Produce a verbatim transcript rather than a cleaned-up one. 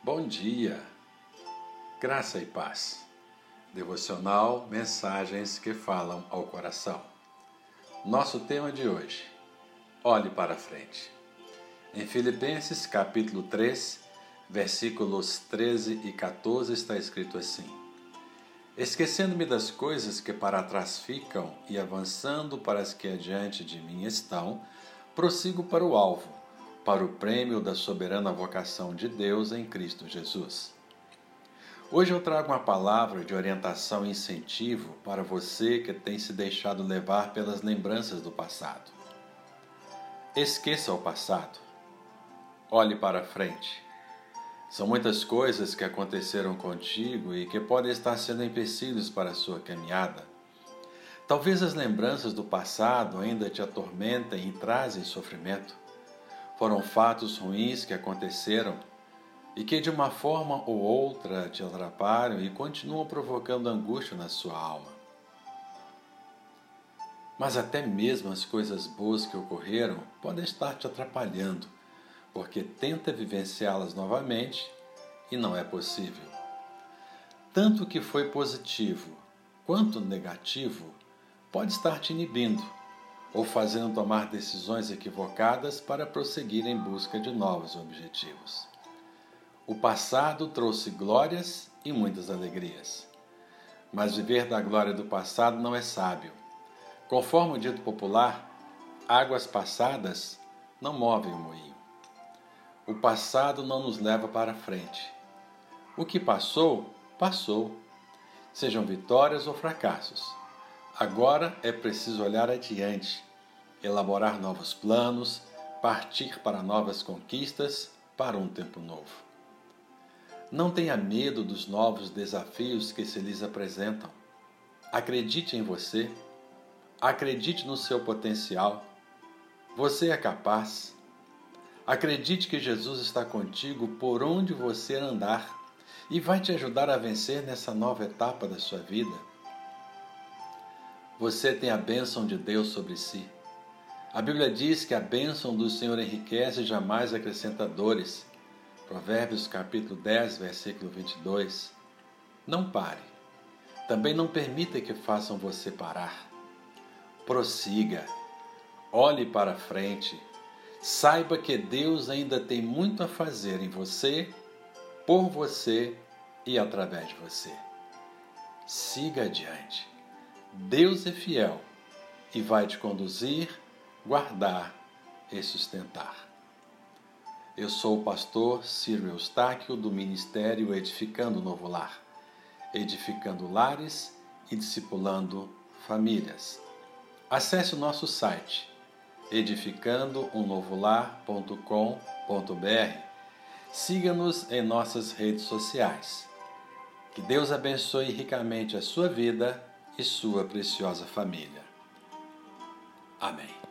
Bom dia, graça e paz. Devocional, mensagens que falam ao coração. Nosso tema de hoje, olhe para frente. Em Filipenses capítulo três, versículos treze e quatorze está escrito assim: Esquecendo-me das coisas que para trás ficam e avançando para as que adiante de mim estão, prossigo para o alvo, para o prêmio da soberana vocação de Deus em Cristo Jesus. Hoje eu trago uma palavra de orientação e incentivo para você que tem se deixado levar pelas lembranças do passado. Esqueça o passado. Olhe para frente. São muitas coisas que aconteceram contigo e que podem estar sendo empecilhos para a sua caminhada. Talvez as lembranças do passado ainda te atormentem e trazem sofrimento. Foram fatos ruins que aconteceram e que de uma forma ou outra te atrapalham e continuam provocando angústia na sua alma. Mas até mesmo as coisas boas que ocorreram podem estar te atrapalhando, porque tenta vivenciá-las novamente e não é possível. Tanto o que foi positivo quanto negativo pode estar te inibindo ou fazendo tomar decisões equivocadas para prosseguir em busca de novos objetivos. O passado trouxe glórias e muitas alegrias, mas viver da glória do passado não é sábio. Conforme o dito popular, águas passadas não movem o moinho. O passado não nos leva para frente. O que passou, passou. Sejam vitórias ou fracassos. Agora é preciso olhar adiante, elaborar novos planos, partir para novas conquistas, para um tempo novo. Não tenha medo dos novos desafios que se lhes apresentam. Acredite em você. Acredite no seu potencial. Você é capaz. Acredite que Jesus está contigo por onde você andar e vai te ajudar a vencer nessa nova etapa da sua vida. Você tem a bênção de Deus sobre si. A Bíblia diz que a bênção do Senhor enriquece e jamais acrescenta dores. Provérbios capítulo dez, versículo vinte e dois. Não pare. Também não permita que façam você parar. Prossiga. Olhe para frente. Saiba que Deus ainda tem muito a fazer em você, por você e através de você. Siga adiante. Deus é fiel e vai te conduzir, guardar e sustentar. Eu sou o pastor Ciro Eustáquio do Ministério Edificando Novo Lar, edificando lares e discipulando famílias. Acesse o nosso site edificando um novo lar ponto com ponto br. Siga-nos em nossas redes sociais. Que Deus abençoe ricamente a sua vida e sua preciosa família. Amém.